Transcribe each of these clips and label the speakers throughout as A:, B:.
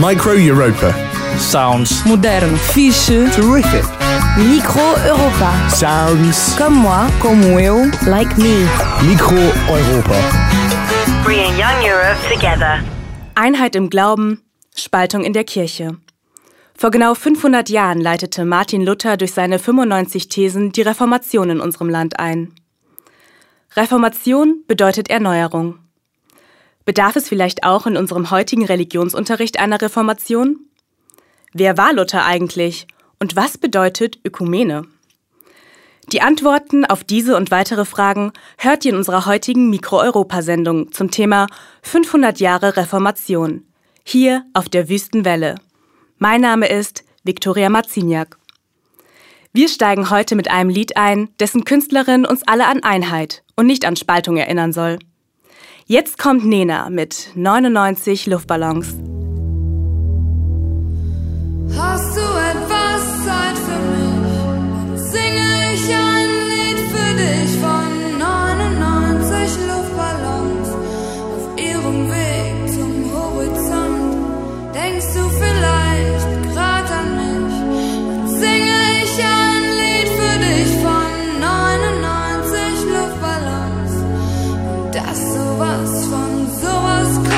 A: Micro Europa.
B: Sounds
C: Moderno. Fixe.
A: Terrific.
C: Micro Europa.
A: Sounds.
C: Comme moi. Como eu. Like me.
A: Micro Europa.
D: Bringing young Europe together.
E: Einheit im Glauben, Spaltung in der Kirche. Vor genau 500 Jahren leitete Martin Luther durch seine 95 Thesen die Reformation in unserem Land ein. Reformation bedeutet Erneuerung. Bedarf es vielleicht auch in unserem heutigen Religionsunterricht einer Reformation? Wer war Luther eigentlich und was bedeutet Ökumene? Die Antworten auf diese und weitere Fragen hört ihr in unserer heutigen Mikro-Europa-Sendung zum Thema 500 Jahre Reformation, hier auf der Wüstenwelle. Mein Name ist Viktoria Marciniak. Wir steigen heute mit einem Lied ein, dessen Künstlerin uns alle an Einheit und nicht an Spaltung erinnern soll. Jetzt kommt Nena mit 99 Luftballons.
F: Hast du etwas Zeit für mich? Singe ich ein Lied für dich von 99 Luftballons auf ihrem Weg zum Horizont. Denkst du vielleicht grad an mich? Singe ich ein Lied für dich von 99 Luftballons und dass sowas von sowas kommt.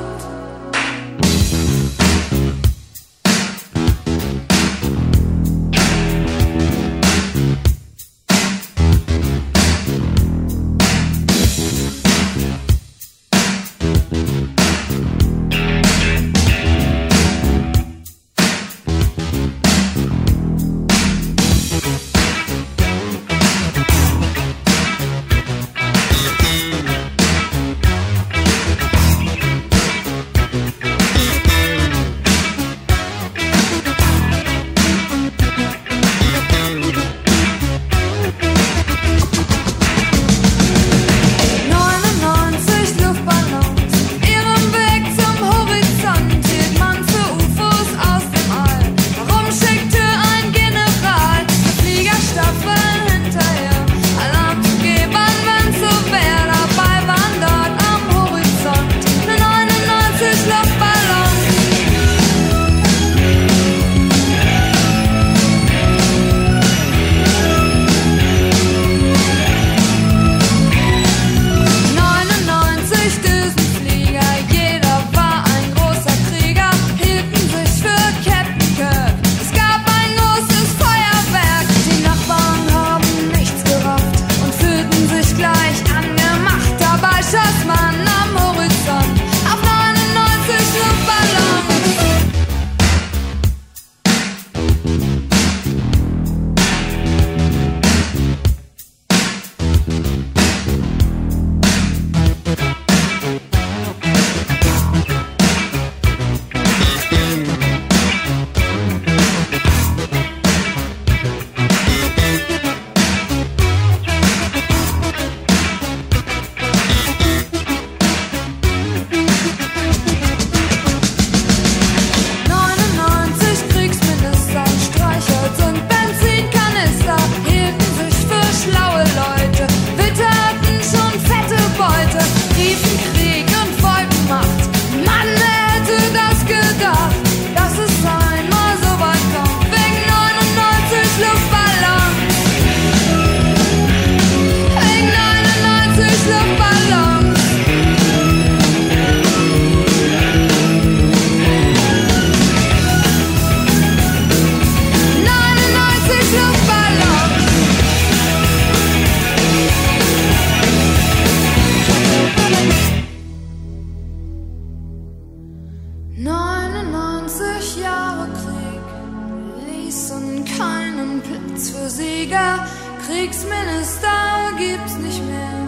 F: Kriegsminister gibt's nicht mehr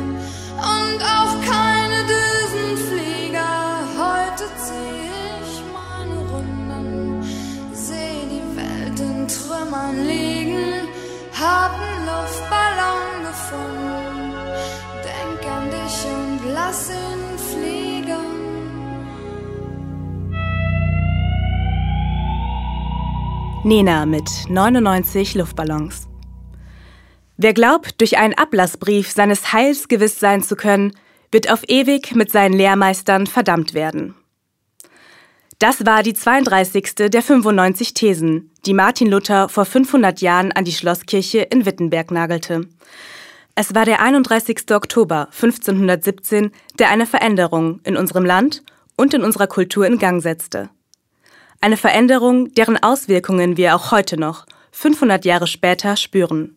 F: und auch keine Düsenflieger. Heute zieh ich meine Runden, seh die Welt in Trümmern liegen, hab 'n Luftballon gefunden, denk an dich und lass ihn fliegen.
E: Nena mit 99 Luftballons. Wer glaubt, durch einen Ablassbrief seines Heils gewiss sein zu können, wird auf ewig mit seinen Lehrmeistern verdammt werden. Das war die 32. der 95 Thesen, die Martin Luther vor 500 Jahren an die Schlosskirche in Wittenberg nagelte. Es war der 31. Oktober 1517, der eine Veränderung in unserem Land und in unserer Kultur in Gang setzte. Eine Veränderung, deren Auswirkungen wir auch heute noch, 500 Jahre später, spüren.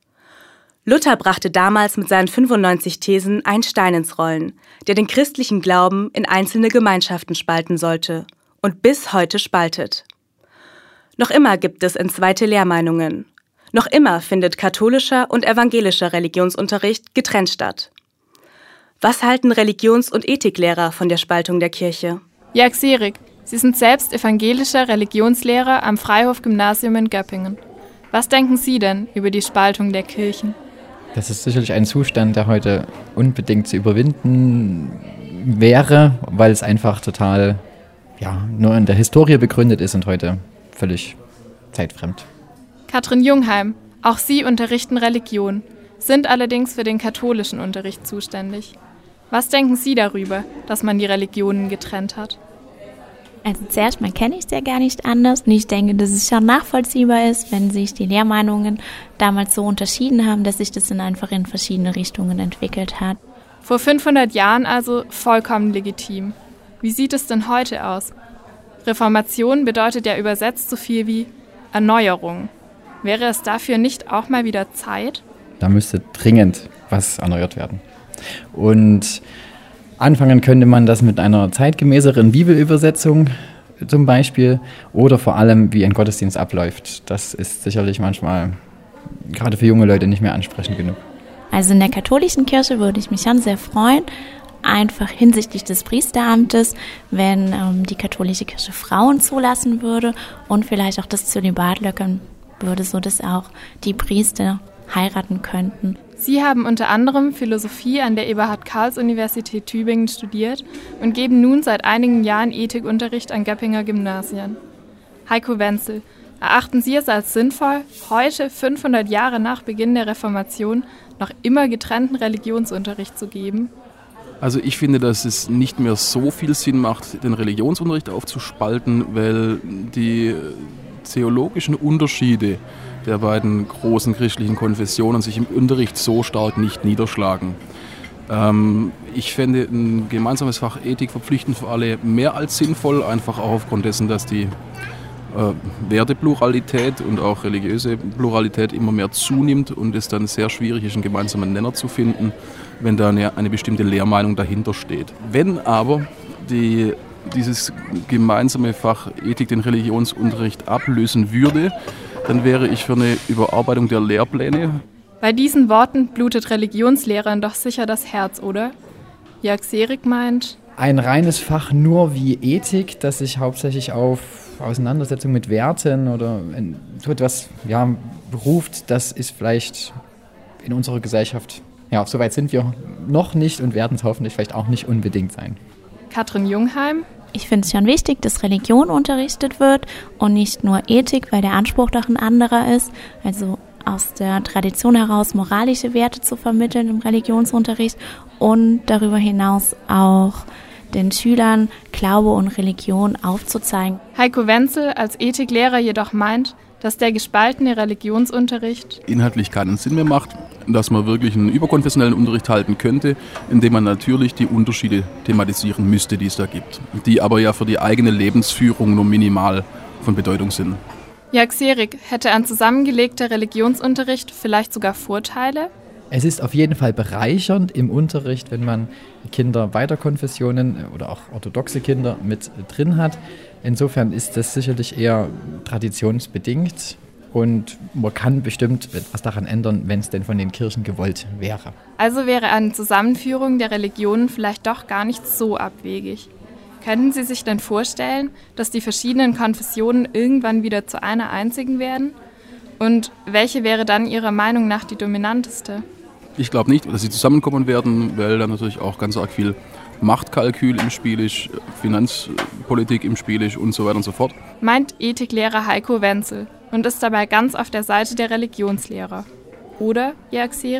E: Luther brachte damals mit seinen 95 Thesen einen Stein ins Rollen, der den christlichen Glauben in einzelne Gemeinschaften spalten sollte und bis heute spaltet. Noch immer gibt es entzweite Lehrmeinungen. Noch immer findet katholischer und evangelischer Religionsunterricht getrennt statt. Was halten Religions- und Ethiklehrer von der Spaltung der Kirche?
B: Jörg Serig, Sie sind selbst evangelischer Religionslehrer am Freihof-Gymnasium in Göppingen. Was denken Sie denn über die Spaltung der Kirchen?
G: Das ist sicherlich ein Zustand, der heute unbedingt zu überwinden wäre, weil es einfach total nur in der Historie begründet ist und heute völlig zeitfremd.
B: Katrin Jungheim, auch Sie unterrichten Religion, sind allerdings für den katholischen Unterricht zuständig. Was denken Sie darüber, dass man die Religionen getrennt hat?
H: Also zuerst mal kenne ich es ja gar nicht anders und ich denke, dass es schon nachvollziehbar ist, wenn sich die Lehrmeinungen damals so unterschieden haben, dass sich das dann einfach in verschiedene Richtungen entwickelt hat.
B: Vor 500 Jahren also vollkommen legitim. Wie sieht es denn heute aus? Reformation bedeutet ja übersetzt so viel wie Erneuerung. Wäre es dafür nicht auch mal wieder Zeit?
G: Da müsste dringend was erneuert werden. Und anfangen könnte man das mit einer zeitgemäßeren Bibelübersetzung zum Beispiel oder vor allem, wie ein Gottesdienst abläuft. Das ist sicherlich manchmal gerade für junge Leute nicht mehr ansprechend genug.
H: Also in der katholischen Kirche würde ich mich schon sehr freuen, einfach hinsichtlich des Priesteramtes, wenn die katholische Kirche Frauen zulassen würde und vielleicht auch das Zölibat lockern würde, sodass auch die Priester heiraten könnten.
B: Sie haben unter anderem Philosophie an der Eberhard-Karls-Universität Tübingen studiert und geben nun seit einigen Jahren Ethikunterricht an Göppinger Gymnasien. Heiko Wenzel, erachten Sie es als sinnvoll, heute, 500 Jahre nach Beginn der Reformation, noch immer getrennten Religionsunterricht zu geben?
I: Also ich finde, dass es nicht mehr so viel Sinn macht, den Religionsunterricht aufzuspalten, weil die theologischen Unterschiede der beiden großen christlichen Konfessionen sich im Unterricht so stark nicht niederschlagen. Ich fände ein gemeinsames Fach Ethik verpflichtend für alle mehr als sinnvoll, einfach auch aufgrund dessen, dass die Wertepluralität und auch religiöse Pluralität immer mehr zunimmt und es dann sehr schwierig ist, einen gemeinsamen Nenner zu finden, wenn da eine bestimmte Lehrmeinung dahinter steht. Wenn aber dieses gemeinsame Fach Ethik den Religionsunterricht ablösen würde, dann wäre ich für eine Überarbeitung der Lehrpläne.
B: Bei diesen Worten blutet Religionslehrern doch sicher das Herz, oder? Jörg Serig meint:
G: Ein reines Fach nur wie Ethik, das sich hauptsächlich auf Auseinandersetzung mit Werten oder so etwas beruft, das ist vielleicht in unserer Gesellschaft, so weit sind wir noch nicht und werden es hoffentlich vielleicht auch nicht unbedingt sein.
B: Katrin Jungheim:
H: Ich finde es schon wichtig, dass Religion unterrichtet wird und nicht nur Ethik, weil der Anspruch doch ein anderer ist. Also aus der Tradition heraus moralische Werte zu vermitteln im Religionsunterricht und darüber hinaus auch den Schülern Glaube und Religion aufzuzeigen.
B: Heiko Wenzel als Ethiklehrer jedoch meint, dass der gespaltene Religionsunterricht
I: inhaltlich keinen Sinn mehr macht, dass man wirklich einen überkonfessionellen Unterricht halten könnte, indem man natürlich die Unterschiede thematisieren müsste, die es da gibt, die aber ja für die eigene Lebensführung nur minimal von Bedeutung sind.
B: Jörg Serig, hätte ein zusammengelegter Religionsunterricht vielleicht sogar Vorteile?
G: Es ist auf jeden Fall bereichernd im Unterricht, wenn man Kinder beider Konfessionen oder auch orthodoxe Kinder mit drin hat. Insofern ist das sicherlich eher traditionsbedingt und man kann bestimmt etwas daran ändern, wenn es denn von den Kirchen gewollt wäre.
B: Also wäre eine Zusammenführung der Religionen vielleicht doch gar nicht so abwegig. Könnten Sie sich denn vorstellen, dass die verschiedenen Konfessionen irgendwann wieder zu einer einzigen werden? Und welche wäre dann Ihrer Meinung nach die dominanteste?
I: Ich glaube nicht, dass sie zusammenkommen werden, weil da natürlich auch ganz arg viel Machtkalkül im Spiel ist, Finanzpolitik im Spiel ist und so weiter und so fort.
B: Meint Ethiklehrer Heiko Wenzel und ist dabei ganz auf der Seite der Religionslehrer. Oder, Jörg Serig?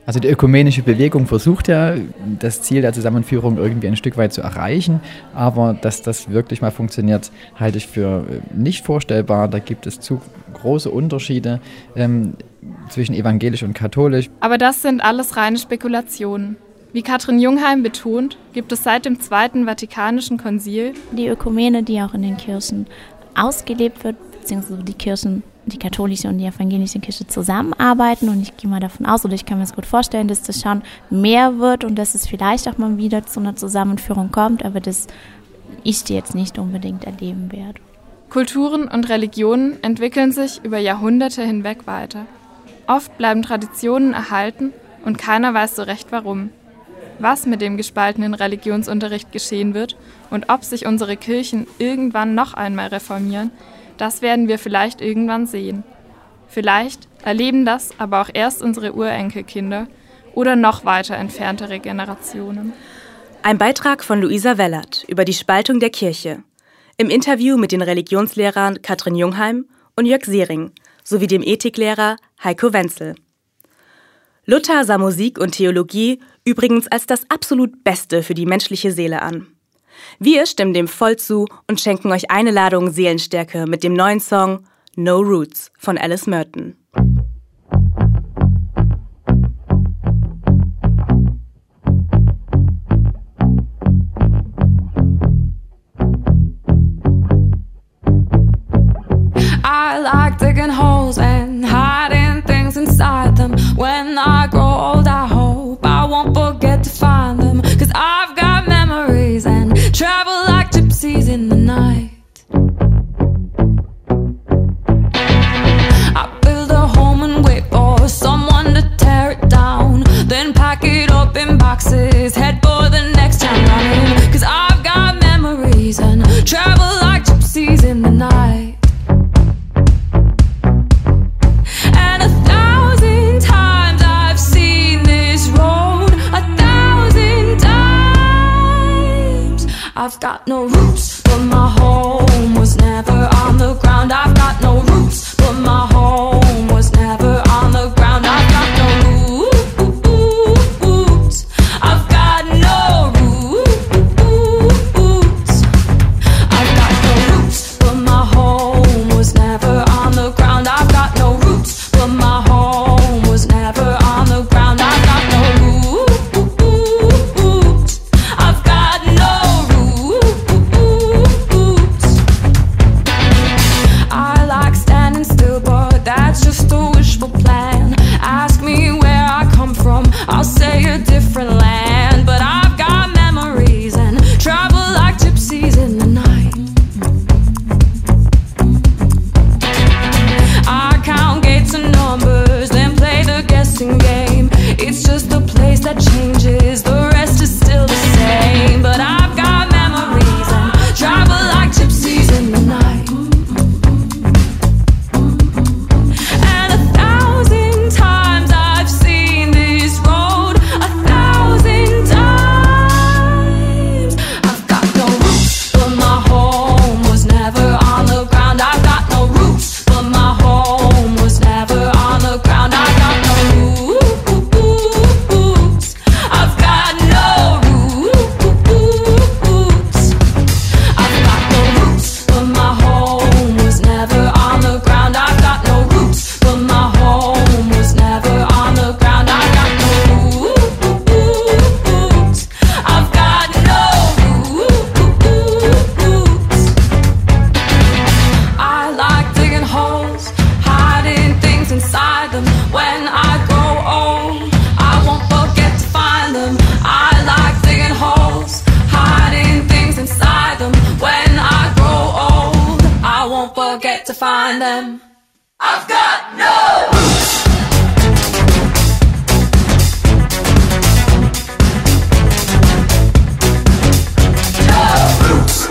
G: Also die ökumenische Bewegung versucht ja, das Ziel der Zusammenführung irgendwie ein Stück weit zu erreichen, aber dass das wirklich mal funktioniert, halte ich für nicht vorstellbar. Da gibt es zu große Unterschiede zwischen evangelisch und katholisch.
B: Aber das sind alles reine Spekulationen. Wie Katrin Jungheim betont, gibt es seit dem Zweiten Vatikanischen Konzil
H: die Ökumene, die auch in den Kirchen ausgelebt wird, beziehungsweise die Kirchen, die katholische und die evangelische Kirche zusammenarbeiten, und ich gehe mal davon aus, oder ich kann mir das gut vorstellen, dass das schon mehr wird und dass es vielleicht auch mal wieder zu einer Zusammenführung kommt, aber das ich jetzt nicht unbedingt erleben werde.
B: Kulturen und Religionen entwickeln sich über Jahrhunderte hinweg weiter. Oft bleiben Traditionen erhalten und keiner weiß so recht warum. Was mit dem gespaltenen Religionsunterricht geschehen wird und ob sich unsere Kirchen irgendwann noch einmal reformieren, das werden wir vielleicht irgendwann sehen. Vielleicht erleben das aber auch erst unsere Urenkelkinder oder noch weiter entferntere Generationen.
E: Ein Beitrag von Luisa Wellert über die Spaltung der Kirche. Im Interview mit den Religionslehrern Katrin Jungheim und Jörg Sehring sowie dem Ethiklehrer Heiko Wenzel. Luther sah Musik und Theologie übrigens als das absolut Beste für die menschliche Seele an. Wir stimmen dem voll zu und schenken euch eine Ladung Seelenstärke mit dem neuen Song No Roots von Alice Merton.
F: I like digging holes and hiding things inside them. When I grow old, I hope I won't forget to find them. 'Cause I've got memories and travel like gypsies in the night. I build a home and wait for someone to tear it down. Then pack it up in boxes, head for the next town running. 'Cause I've got memories and travel like gypsies in the night. I've got no roots, but my home was never on the ground. I've got no roots, but my home was never on the ground. I've got no roots. I've got no roots. I've got no roots, but my home was never on the ground. I've got no roots, but my home was never on the ground. I've got no roots. I've got no I like standing still, but that's just a wishful plan. Ask me where I come from, I'll say a different land. But I've got memories and travel like gypsies in the night. I count gates and numbers, then play the guessing game. It's just a place that changes, the rest is still the same. But I've got memories and travel like gypsies in the night. And 1,000 times I've seen this road, 1,000 times. I've got no roots, but my home was never on the ground. I've got no roots, but my home was never on the ground. I've got no roots. I've got no roots. I've got no roots, but my home was never on the ground. I've got no roots, but my home was never on the ground. I've got no roots. I've got no roots. I like digging holes, hiding things inside them. When I grow old, I won't forget to find them. I like digging holes, hiding things inside them. When I grow old, I won't forget to find them. I've got no roots. No roots.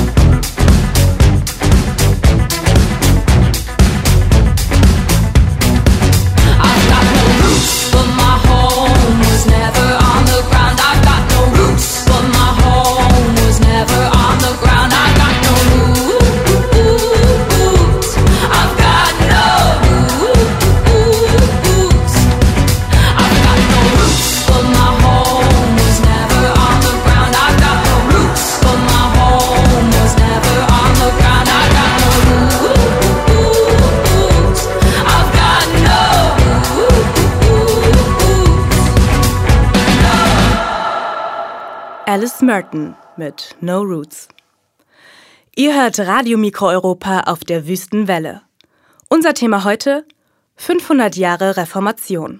F: I've got no roots, but my home was never on the ground. I've got no roots, but my home was never on the ground. I've got no roots. I've got no roots.
E: Alice Merton mit No Roots. Ihr hört Radio Mikro-Europa auf der Wüstenwelle. Unser Thema heute: 500 Jahre Reformation.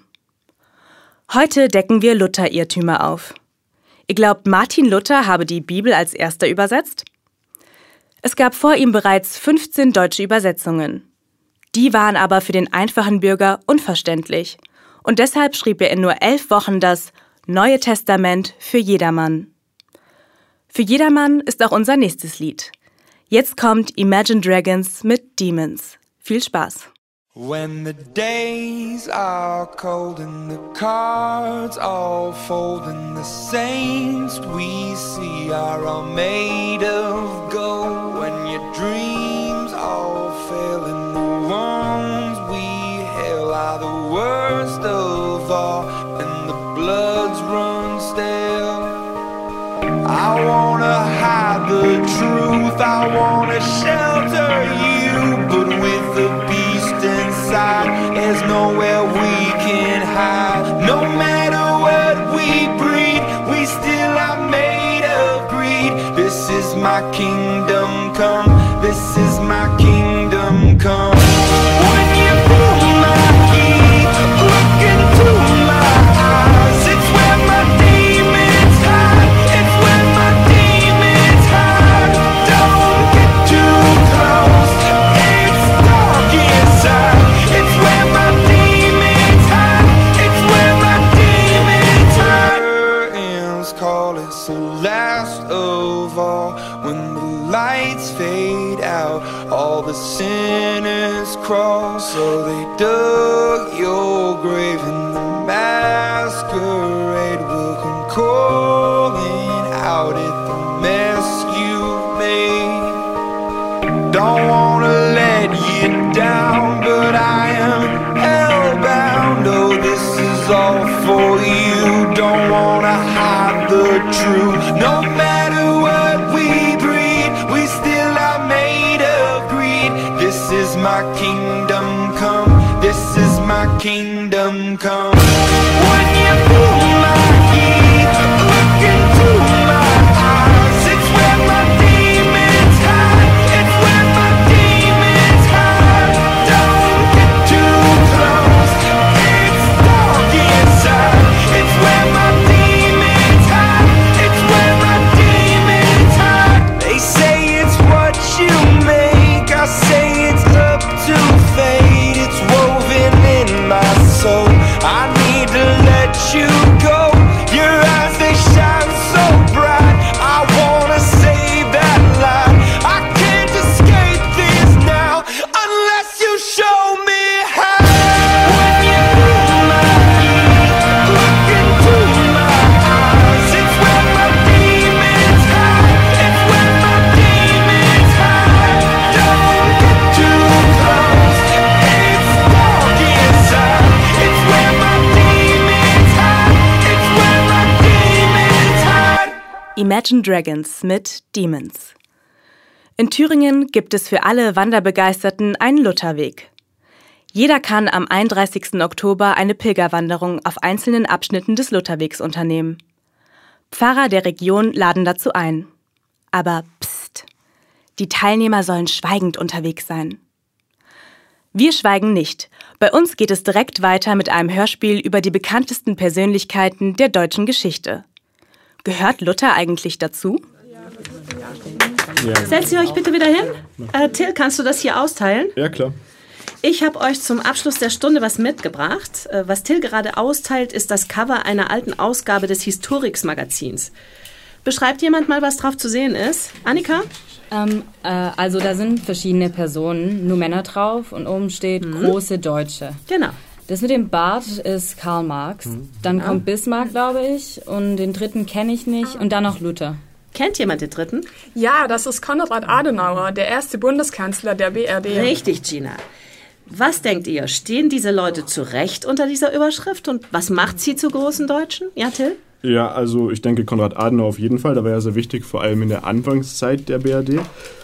E: Heute decken wir Luther-Irrtümer auf. Ihr glaubt, Martin Luther habe die Bibel als erster übersetzt? Es gab vor ihm bereits 15 deutsche Übersetzungen. Die waren aber für den einfachen Bürger unverständlich. Und deshalb schrieb er in nur 11 Wochen das Neue Testament für jedermann. Für jedermann ist auch unser nächstes Lied. Jetzt kommt Imagine Dragons mit Demons. Viel Spaß!
J: When the days are cold and the cards all fold and the saints we see are all made of gold, when your dreams all fail and the ones we hail are the worst of all and the bloods run stale. I wanna hide the truth, I wanna shelter you, but with the beast inside, there's nowhere we can hide. No matter what we breed, we still are made of greed. This is my kingdom come, this is my kingdom come. When you pull my key, look into my eyes, it's where my demons hide, it's where my demons hide. Don't get too close, it's dark inside. It's where my demons hide, it's where my demons hide. Curtains call, it's the last of all. When the lights fade out, all the sinners crawl. So they dug your grave and the masquerade will come calling out at the mess you made. Don't wanna let you down, but I am hellbound. Oh, this is all for you. Don't wanna hide the truth. No matter what we breed, we still are made of greed. This is my kingdom come, this is my kingdom come. When you pull my key, look into my eyes, it's where my demons hide, it's where my demons hide. Don't get too close, it's dark inside, it's where my demons hide, it's where my demons hide. They say it's what you make, I say it's up to fate. It's woven in my soul, I need to let you go. Your eyes, they shine so bright, I wanna save that light. I can't escape this now, unless you show me how. When you pull my key, look into my eyes, it's where my demons hide, it's where my demons hide. Don't get too close, it's dark inside, it's where my demons hide, it's where my demons hide.
E: Imagine Dragons mit Demons. In Thüringen gibt es für alle Wanderbegeisterten einen Lutherweg. Jeder kann am 31. Oktober eine Pilgerwanderung auf einzelnen Abschnitten des Lutherwegs unternehmen. Pfarrer der Region laden dazu ein. Aber pst, die Teilnehmer sollen schweigend unterwegs sein. Wir schweigen nicht. Bei uns geht es direkt weiter mit einem Hörspiel über die bekanntesten Persönlichkeiten der deutschen Geschichte. Gehört Luther eigentlich dazu?
K: Setzt ihr euch bitte wieder hin. Till, kannst du das hier austeilen?
A: Ja, klar.
K: Ich habe euch zum Abschluss der Stunde was mitgebracht. Was Till gerade austeilt, ist das Cover einer alten Ausgabe des Historix-Magazins. Beschreibt jemand mal, was drauf zu sehen ist? Annika?
L: Also da sind verschiedene Personen, nur Männer drauf und oben steht große Deutsche.
K: Genau.
L: Das mit dem Bart ist Karl Marx, dann kommt Bismarck, glaube ich, und den dritten kenne ich nicht und dann noch Luther.
K: Kennt jemand den dritten?
B: Ja, das ist Konrad Adenauer, der erste Bundeskanzler der BRD.
K: Richtig, Gina. Was denkt ihr, stehen diese Leute zu Recht unter dieser Überschrift und was macht sie zu großen Deutschen? Ja, Till?
A: Ja, also ich denke Konrad Adenauer auf jeden Fall, da war er sehr wichtig, vor allem in der Anfangszeit der BRD.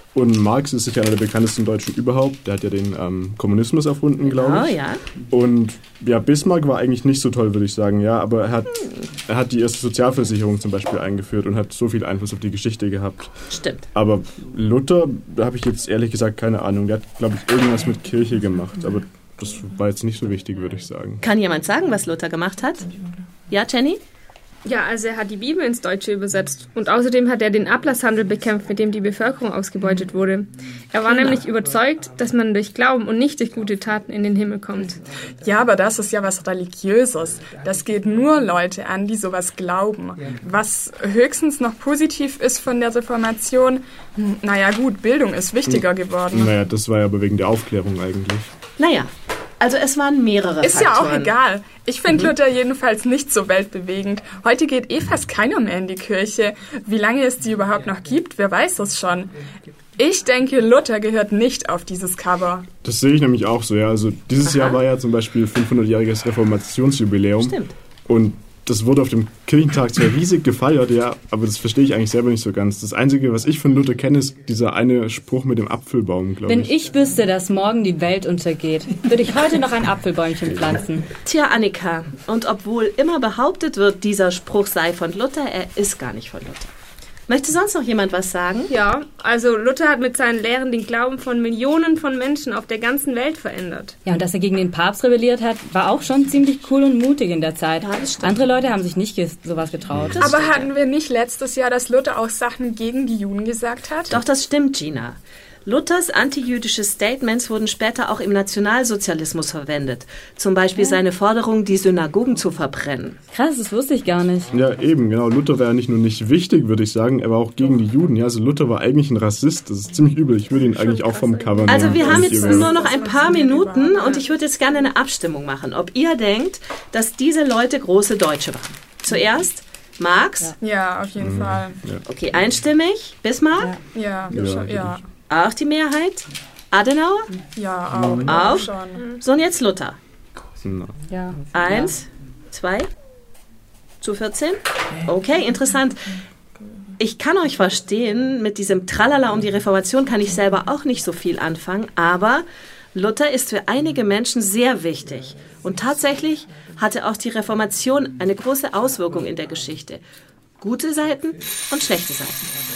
M: Und Marx ist sicher einer der bekanntesten Deutschen überhaupt. Der hat ja den Kommunismus erfunden, glaube ich.
K: Ja.
M: Und ja, Bismarck war eigentlich nicht so toll, würde ich sagen. Ja, aber er hat die erste Sozialversicherung zum Beispiel eingeführt und hat so viel Einfluss auf die Geschichte gehabt.
K: Stimmt.
M: Aber Luther, da habe ich jetzt ehrlich gesagt keine Ahnung. Der hat, glaube ich, irgendwas mit Kirche gemacht. Aber das war jetzt nicht so wichtig, würde ich sagen.
K: Kann jemand sagen, was Luther gemacht hat? Ja, Jenny?
B: Ja, also er hat die Bibel ins Deutsche übersetzt. Und außerdem hat er den Ablasshandel bekämpft, mit dem die Bevölkerung ausgebeutet wurde. Er war nämlich überzeugt, dass man durch Glauben und nicht durch gute Taten in den Himmel kommt.
N: Ja, aber das ist ja was Religiöses. Das geht nur Leute an, die sowas glauben. Was höchstens noch positiv ist von der Reformation, naja gut, Bildung ist wichtiger geworden.
M: Naja, das war ja aber wegen der Aufklärung eigentlich.
K: Naja, also es waren mehrere
N: Ist ja
K: Faktoren.
N: auch egal. Ich finde Luther jedenfalls nicht so weltbewegend. Heute geht fast keiner mehr in die Kirche. Wie lange es die überhaupt noch gibt, wer weiß es schon. Ich denke, Luther gehört nicht auf dieses Cover.
M: Das sehe ich nämlich auch so, ja. Also dieses Jahr war ja zum Beispiel 500-jähriges Reformationsjubiläum.
K: Stimmt.
M: Und das wurde auf dem Kirchentag zwar riesig gefeiert, ja, aber das verstehe ich eigentlich selber nicht so ganz. Das Einzige, was ich von Luther kenne, ist dieser eine Spruch mit dem Apfelbaum, glaube ich.
L: Wenn ich wüsste, dass morgen die Welt untergeht, würde ich heute noch ein Apfelbäumchen pflanzen.
K: Tja, Annika, und obwohl immer behauptet wird, dieser Spruch sei von Luther, er ist gar nicht von Luther. Möchte sonst noch jemand was sagen?
B: Ja, also Luther hat mit seinen Lehren den Glauben von Millionen von Menschen auf der ganzen Welt verändert.
L: Ja, und dass er gegen den Papst rebelliert hat, war auch schon ziemlich cool und mutig in der Zeit.
K: Ja, das stimmt.
L: Andere Leute haben sich nicht sowas getraut.
N: Aber hatten wir nicht letztes Jahr, dass Luther auch Sachen gegen die Juden gesagt hat?
K: Doch, das stimmt, Gina. Luthers antijüdische Statements wurden später auch im Nationalsozialismus verwendet. Zum Beispiel seine Forderung, die Synagogen zu verbrennen.
L: Krass, das wusste ich gar nicht.
M: Ja, eben, genau. Luther war ja nicht nur nicht wichtig, würde ich sagen, er war auch gegen die Juden. Ja, also Luther war eigentlich ein Rassist. Das ist ziemlich übel. Ich würde ihn eigentlich auch vom Cover nehmen.
K: Also wir haben jetzt nur noch ein paar Minuten und ich würde jetzt gerne eine Abstimmung machen, ob ihr denkt, dass diese Leute große Deutsche waren. Zuerst Marx.
N: Ja, auf jeden Fall.
M: Ja.
K: Okay, einstimmig. Bismarck.
N: Ja.
K: Auch die Mehrheit? Adenauer?
N: Ja, auch.
K: Auch?
N: Schon.
K: So, und jetzt Luther.
L: Ja.
K: 1, 2, zu 14? Okay, interessant. Ich kann euch verstehen, mit diesem Tralala um die Reformation kann ich selber auch nicht so viel anfangen, aber Luther ist für einige Menschen sehr wichtig. Und tatsächlich hatte auch die Reformation eine große Auswirkung in der Geschichte. Gute Seiten und schlechte Seiten.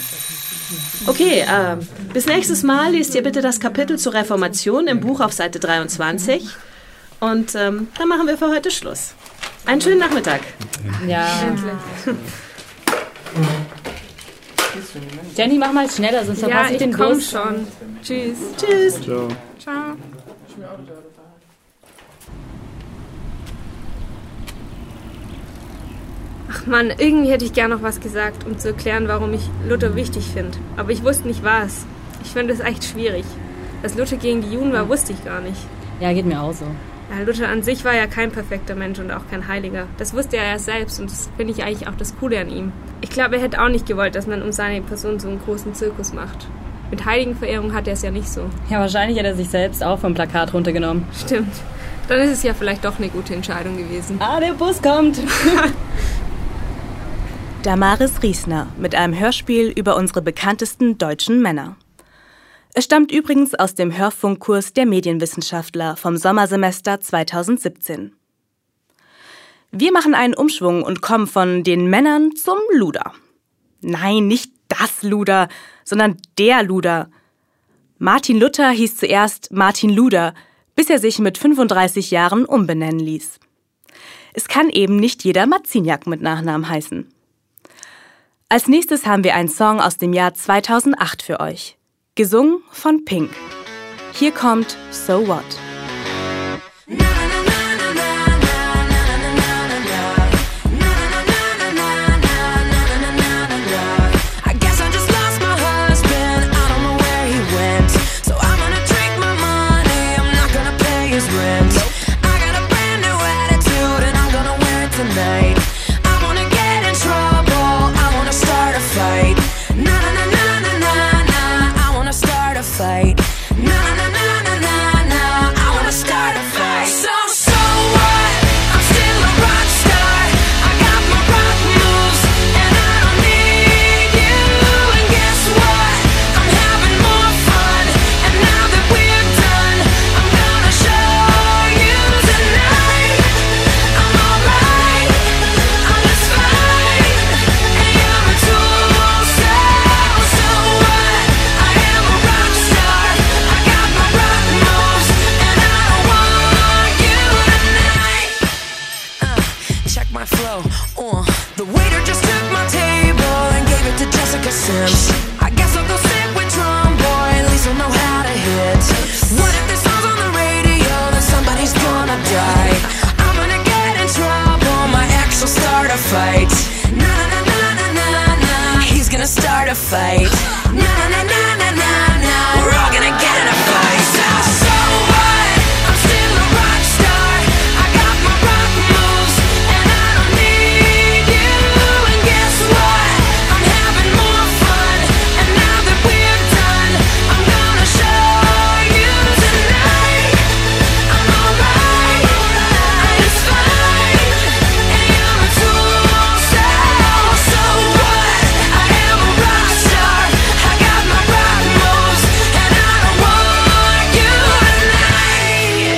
K: Okay, bis nächstes Mal liest ihr bitte das Kapitel zur Reformation im Buch auf Seite 23. Und dann machen wir für heute Schluss. Einen schönen Nachmittag.
L: Ja. Jenny, mach mal schneller, sonst verpasse ich den Bus.
B: Ja, ich komm schon. Tschüss.
K: Tschüss.
M: Ciao.
N: Ciao.
B: Ach Mann, irgendwie hätte ich gern noch was gesagt, um zu erklären, warum ich Luther wichtig finde. Aber ich wusste nicht was. Ich finde es echt schwierig. Dass Luther gegen die Juden war, wusste ich gar nicht.
L: Ja, geht mir auch so.
B: Ja, Luther an sich war ja kein perfekter Mensch und auch kein Heiliger. Das wusste er ja selbst und das finde ich eigentlich auch das Coole an ihm. Ich glaube, er hätte auch nicht gewollt, dass man um seine Person so einen großen Zirkus macht. Mit Heiligenverehrung hat er es ja nicht so.
L: Ja, wahrscheinlich hat er sich selbst auch vom Plakat runtergenommen.
B: Stimmt. Dann ist es ja vielleicht doch eine gute Entscheidung gewesen.
L: Ah, der Bus kommt!
E: Damaris Riesner mit einem Hörspiel über unsere bekanntesten deutschen Männer. Es stammt übrigens aus dem Hörfunkkurs der Medienwissenschaftler vom Sommersemester 2017. Wir machen einen Umschwung und kommen von den Männern zum Luder. Nein, nicht das Luder, sondern der Luder. Martin Luther hieß zuerst Martin Luder, bis er sich mit 35 Jahren umbenennen ließ. Es kann eben nicht jeder Marciniak mit Nachnamen heißen. Als nächstes haben wir einen Song aus dem Jahr 2008 für euch. Gesungen von Pink. Hier kommt So What.
F: Fight. Na na na na na na. I wanna start a fight. So what? I'm still a rock star. I got my rock moves, and I don't need you. And guess what? I'm having more fight. Na na na na na na na. We're all gonna get in a fight. So what? I'm still a rock star. I got my rock moves, and I don't need you. And guess what? I'm having more fun. And now that we're done, I'm gonna show you tonight. I'm alright. It's fine. And you're a tool. So what? I am a rock star. I got my rock moves, and I don't want you tonight.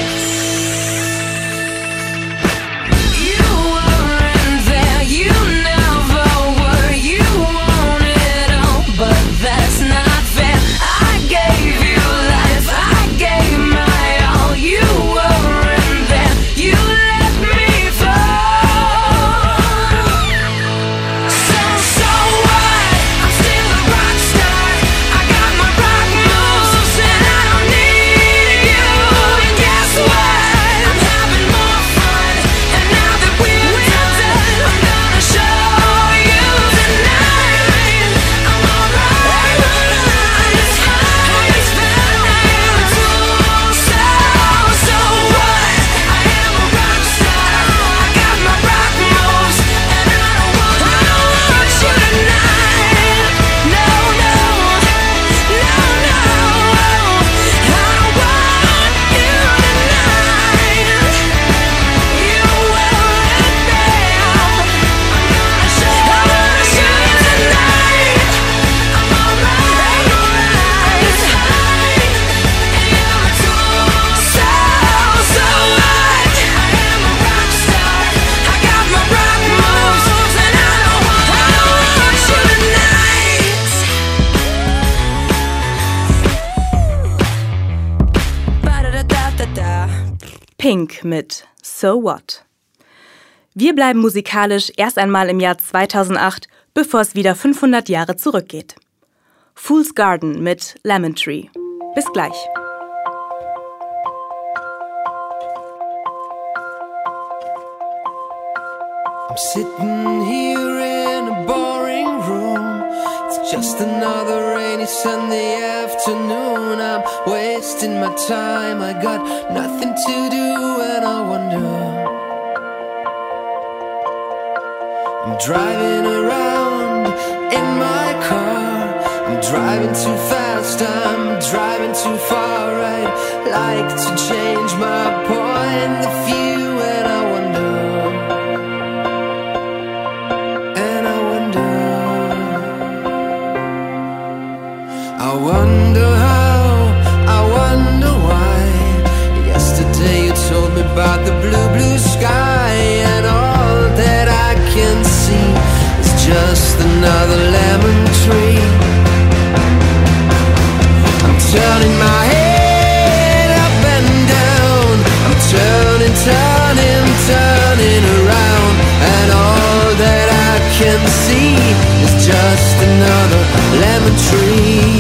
F: You weren't there, you never were. You want it all, but that's not fair. I gave you life, I gave my all. You weren't there, you let me fall. So what? I'm still a rock star. I got my rock moves, and I don't need you. And guess what? I'm having more fun. And now that we're done, I'm gonna show you tonight. I'm alright. It's fine. It's fine. So what? I am a rock star. I got my rock moves, and I don't want you tonight. No, no, no, no. I don't want you tonight. You weren't there. I'm gonna show you tonight. I'm alright. It's fine. And you're a tool. So what? I am a rock star. I got my rock moves, and I don't want you tonight. Ba-da-da-da-da-da.
E: Pink mit So What. Wir bleiben musikalisch erst einmal im Jahr 2008, bevor es wieder 500 Jahre zurückgeht. Fool's Garden mit Lemon Tree. Bis gleich.
J: I'm sitting here in a boring room. It's just another rainy Sunday afternoon. I'm wasting my time. I got nothing to do and I wonder. I'm driving around in my car. I'm driving too fast, I'm driving too far. I'd like to change my point of view and I wonder. I wonder how, I wonder why. Yesterday you told me about the blue, blue sky, and all that I can see is just another lemon tree. I'm turning my head up and down. I'm turning, turning, turning around, and all that I can see is just another lemon tree.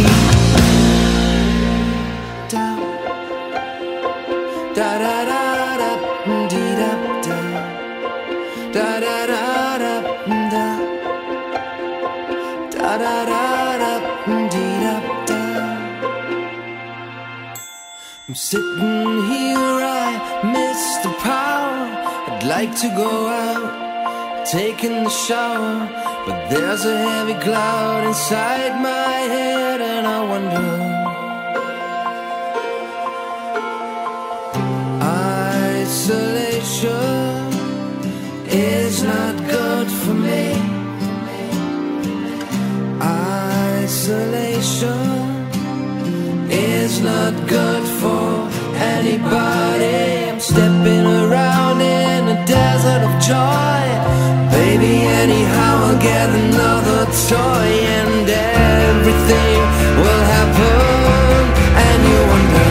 J: I'm sitting here, I miss the power. I'd like to go out, taking the shower, but there's a heavy cloud inside my head, and I wonder. Isolation is not good for me. Isolation is not good for anybody. I'm stepping around in a desert of joy. Baby, anyhow I'll get another toy, and everything will happen, and you wonder.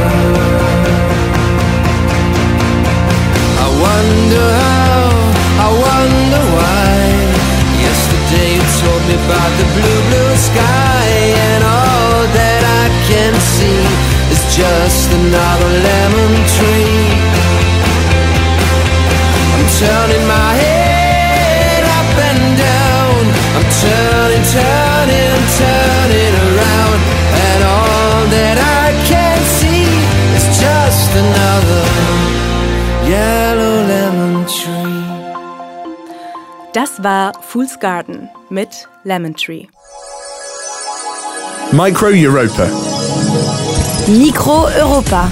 J: I wonder how, I wonder why. Yesterday you told me about the blue, blue sky, and all that I can see is just another lemon tree. I'm turning my head up and down. I'm turning, turning, turning
E: Das war Fool's Garden mit Lemon Tree.
A: Micro Europa.
C: Micro Europa.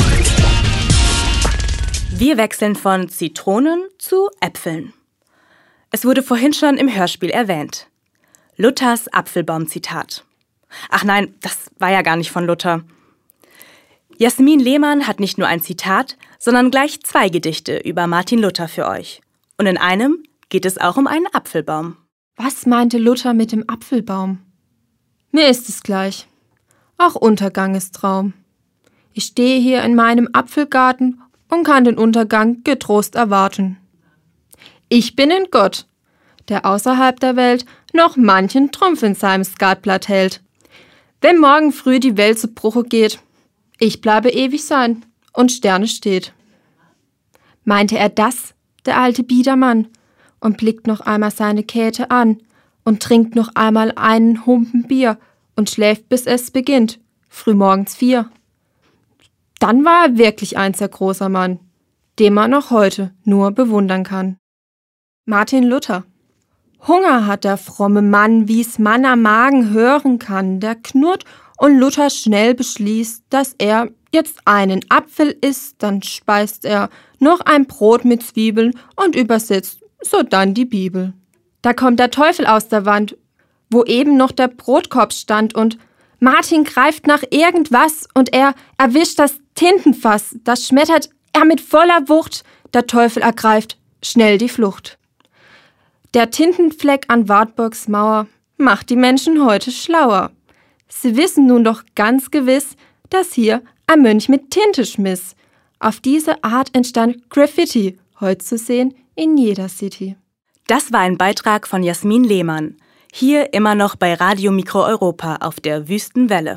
E: Wir wechseln von Zitronen zu Äpfeln. Es wurde vorhin schon im Hörspiel erwähnt. Luthers Apfelbaum-Zitat. Ach nein, das war ja gar nicht von Luther. Jasmin Lehmann hat nicht nur ein Zitat, sondern gleich 2 Gedichte über Martin Luther für euch. Und in einem geht es auch um einen Apfelbaum.
O: Was meinte Luther mit dem Apfelbaum? Mir ist es gleich. Auch Untergang ist Traum. Ich stehe hier in meinem Apfelgarten und kann den Untergang getrost erwarten. Ich bin in Gott, der außerhalb der Welt noch manchen Trumpf in seinem Skatblatt hält. Wenn morgen früh die Welt zu Bruche geht, ich bleibe ewig sein und Sterne steht. Meinte er das, der alte Biedermann, und blickt noch einmal seine Käthe an und trinkt noch einmal einen Humpen Bier und schläft, bis es beginnt, frühmorgens 4. Dann war er wirklich ein sehr großer Mann, den man noch heute nur bewundern kann. Martin Luther. Hunger hat der fromme Mann, wie's man am Magen hören kann, der knurrt und Luther schnell beschließt, dass er jetzt einen Apfel isst, dann speist er noch ein Brot mit Zwiebeln und übersetzt sodann die Bibel. Da kommt der Teufel aus der Wand, wo eben noch der Brotkorb stand, und Martin greift nach irgendwas und er erwischt das Tintenfass, das schmettert er mit voller Wucht, der Teufel ergreift schnell die Flucht. Der Tintenfleck an Wartburgs Mauer macht die Menschen heute schlauer. Sie wissen nun doch ganz gewiss, dass hier ein Mönch mit Tinte schmiss. Auf diese Art entstand Graffiti, heute zu sehen in jeder City.
E: Das war ein Beitrag von Jasmin Lehmann. Hier immer noch bei Radio Micro Europa auf der Wüstenwelle.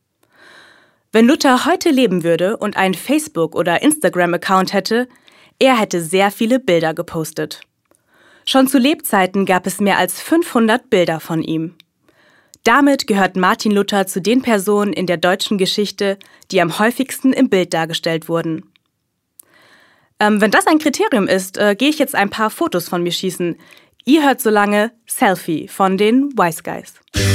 E: Wenn Luther heute leben würde und einen Facebook- oder Instagram-Account hätte, er hätte sehr viele Bilder gepostet. Schon zu Lebzeiten gab es mehr als 500 Bilder von ihm. Damit gehört Martin Luther zu den Personen in der deutschen Geschichte, die am häufigsten im Bild dargestellt wurden. Wenn das ein Kriterium ist, gehe ich jetzt ein paar Fotos von mir schießen. Ihr hört so lange Selfie von den Wise Guys.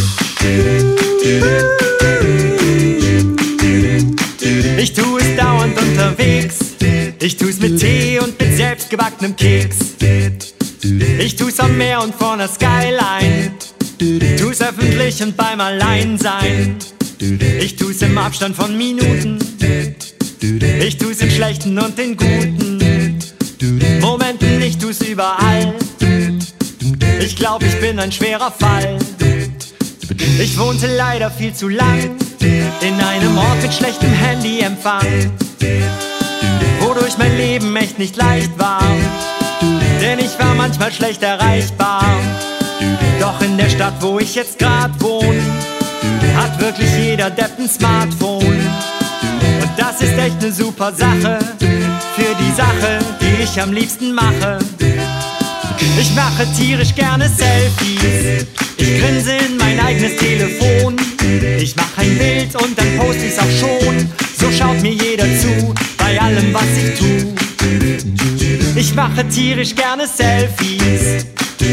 P: Ich tu es dauernd unterwegs. Ich tu's mit Tee und mit selbstgebackenem Keks. Ich tu's am Meer und vor der Skyline. Tu's öffentlich und beim Alleinsein. Ich tu's im Abstand von Minuten. Ich tu's in schlechten und in guten Momenten. Ich tu's überall. Ich glaub, ich bin ein schwerer Fall. Ich wohnte leider viel zu lang in einem Ort mit schlechtem Handyempfang, wodurch mein Leben echt nicht leicht war, denn ich war manchmal schlecht erreichbar. Doch in der Stadt, wo ich jetzt grad wohne, hat wirklich jeder Depp ein Smartphone. Und das ist echt ne super Sache für die Sache, die ich am liebsten mache. Ich mache tierisch gerne Selfies. Ich grinse in mein eigenes Telefon. Ich mache ein Bild und dann poste ich's auch schon. So schaut mir jeder zu, bei allem was ich tu. Ich mache tierisch gerne Selfies.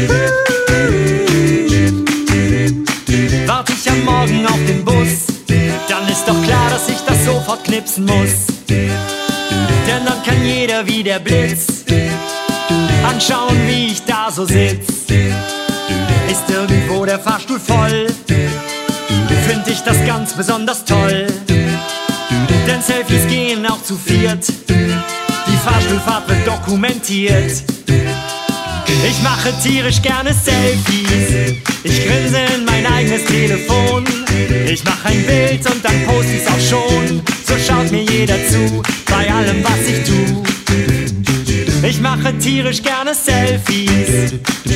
P: Warte ich am Morgen auf den Bus, dann ist doch klar, dass ich das sofort knipsen muss. Denn dann kann jeder wie der Blitz anschauen, wie ich da so sitz. Ist irgendwo der Fahrstuhl voll, find ich das ganz besonders toll. Denn Selfies gehen auch zu viert, die Fahrstuhlfahrt wird dokumentiert. Ich mache tierisch gerne Selfies. Ich grinse in mein eigenes Telefon. Ich mache ein Bild und dann poste ich's auch schon. So schaut mir jeder zu, bei allem was ich tu. Ich mache tierisch gerne Selfies.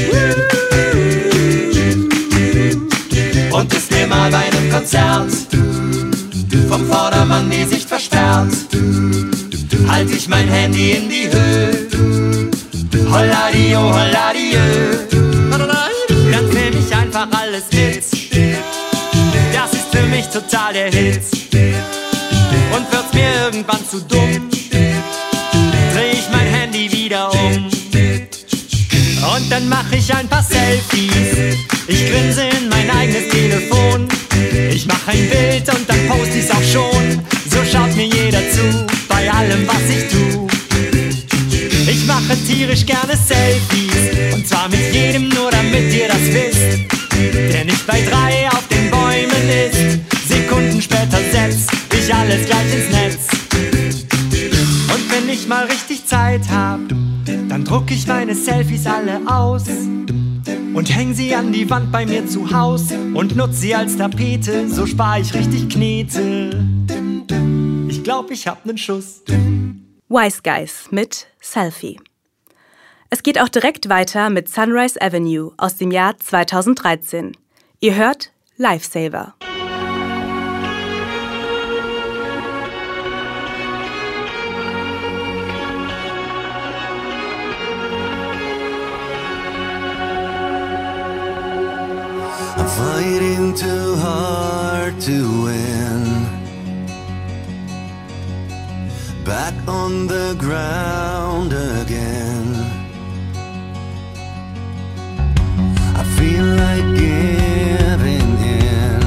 P: Und ist mir mal bei einem Konzert vom Vordermann die Sicht versperrt, halt ich mein Handy in die Höhe. Holladio, holladio. Dann film ich einfach alles mit. Das ist für mich total der Hit. Und wird's mir irgendwann zu dumm, dreh ich mein Handy wieder um. Und dann mach ich ich ein paar Selfies. Ich grinse in mein eigenes Telefon. Ich mache ein Bild und dann post ich's auch schon. So schaut mir jeder zu, bei allem was ich tu. Ich mache tierisch gerne Selfies, und zwar mit jedem, nur damit ihr das wisst. Der nicht bei 3 auf den Bäumen ist. Sekunden später setz ich alles gleich ins Netz. Und wenn ich mal richtig Zeit hab, dann druck ich meine Selfies alle aus und häng sie an die Wand bei mir zu Haus und nutz sie als Tapete, so spar ich richtig Knete. Ich glaub, ich hab nen Schuss.
E: Wise Guys mit Selfie. Es geht auch direkt weiter mit Sunrise Avenue aus dem Jahr 2013. Ihr hört Lifesaver.
Q: I'm fighting too hard to win. Back on the ground again. I feel like giving in,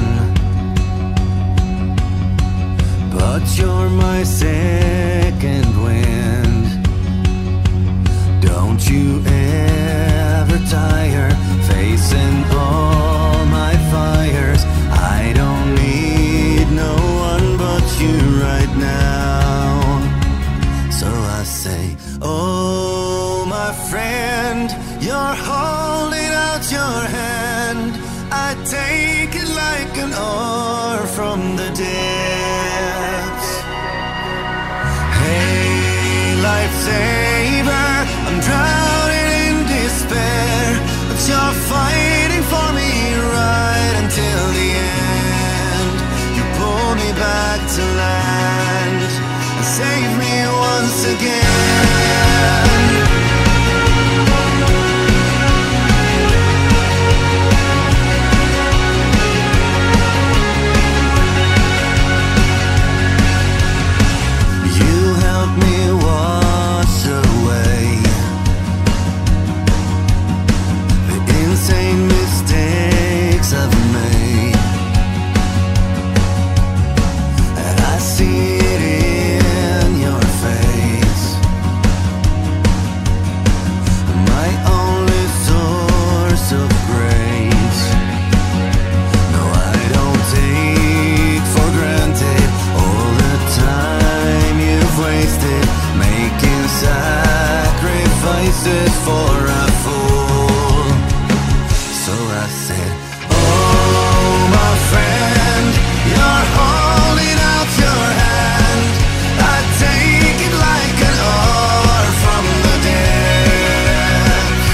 Q: but you're my second wind. Don't you ever tire facing all my fires. I don't need no one but you right now. So I say, oh my friend, you're holding out your hand. I take it like an oar from the depths. Hey, lifesaver, I'm drowning in despair, but you're fighting for me right until the end. You pull me back to land and save me once again. You help me wash away the insane mistakes I've made, and I see it in your face. My only source of grace. No, I don't take for granted all the time you've wasted making sacrifices for a fool. So I said, oh my friend, you're holding out your hand. I take it like an oar from the depths.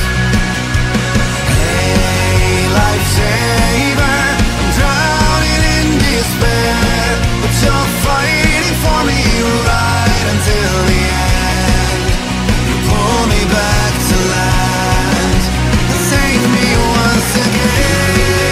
Q: Hey, lifesaver, I'm drowning in despair, but you're fighting for me right until the end. You pull me back to land and save me once again.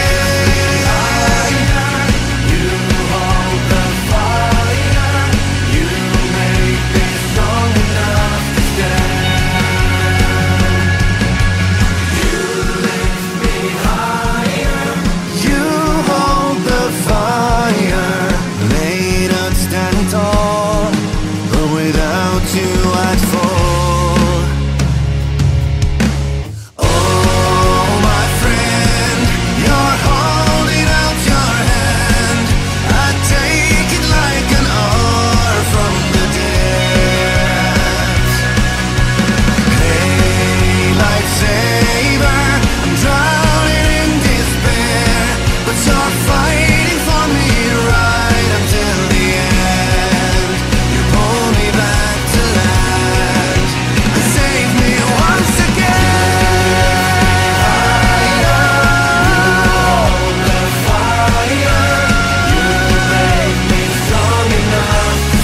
Q: You hold the fire, you make me strong enough to stand. You lift me higher, you hold the fire. May not stand tall, but without you I'd fall. Oh my friend, you're holding out your hand. I take it like an oar from the depths. Hey, lifesaver, I'm drowning in despair, but you're fighting for me right until the end. You pull me back to land and save me once again. Hold the fire, you make me strong enough to